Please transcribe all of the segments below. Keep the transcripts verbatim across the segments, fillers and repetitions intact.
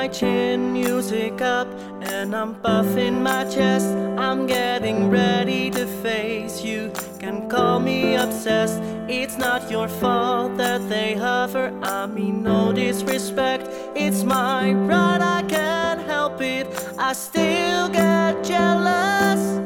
my chin, music up, and I'm puffing my chest. I'm getting ready to face you. Can call me obsessed. It's not your fault that they hover. I mean no disrespect. It's my right, I can't help it. I still get jealous.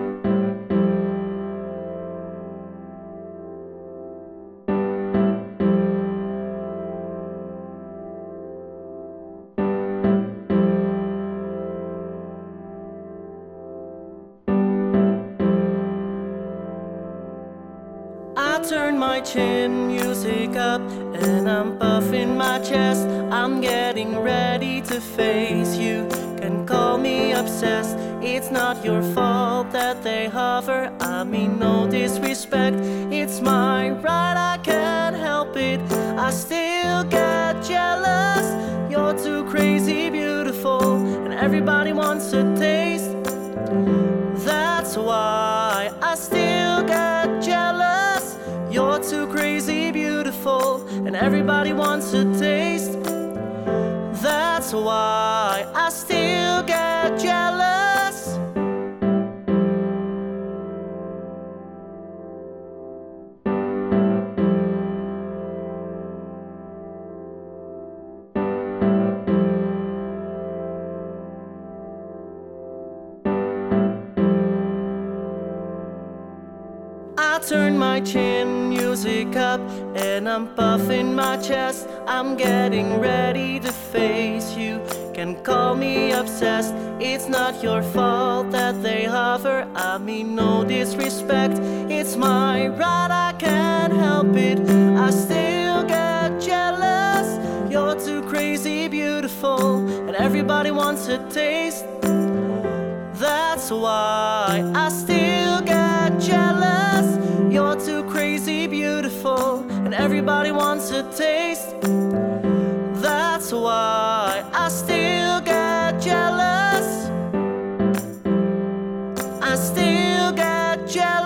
I turn my chin, music up, and I'm puffing my chest. I'm getting ready to face you. Can call me obsessed. It's not your fault that they hover. I mean no disrespect. It's my right, I can't help it. I still get jealous. You're too crazy beautiful, and everybody wants a taste. That's why I still get jealous. You're too crazy beautiful, and everybody wants a taste. That's why I still get jealous. I turn my chin, music up, and I'm puffing my chest. I'm getting ready to face you. Can call me obsessed. It's not your fault that they hover. I mean no disrespect. It's my right, I can't help it. I still get jealous. You're too crazy beautiful, and everybody wants a taste. That's why I still get jealous. You're too crazy beautiful, and everybody wants a taste. That's why I still get jealous. I still get jealous.